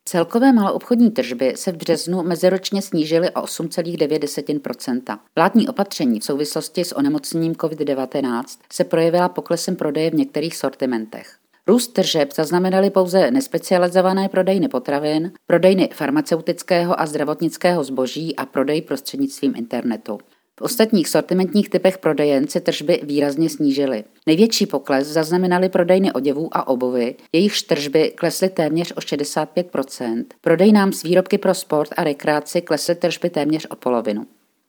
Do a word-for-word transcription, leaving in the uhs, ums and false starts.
Celkové maloobchodní tržby se v březnu meziročně snížily o osm celá devět procenta. Vládní opatření v souvislosti s onemocněním covid devatenáct se projevila poklesem prodeje v některých sortimentech. Růst tržeb zaznamenaly pouze nespecializované prodejny potravin, prodejny farmaceutického a zdravotnického zboží a prodej prostřednictvím internetu. V ostatních sortimentních typech prodejen se tržby výrazně snížily. Největší pokles zaznamenaly prodejny oděvů a obuvy, jejichž tržby klesly téměř o šedesát pět procent. Prodejnám s výrobky pro sport a rekreaci klesly tržby téměř o polovinu.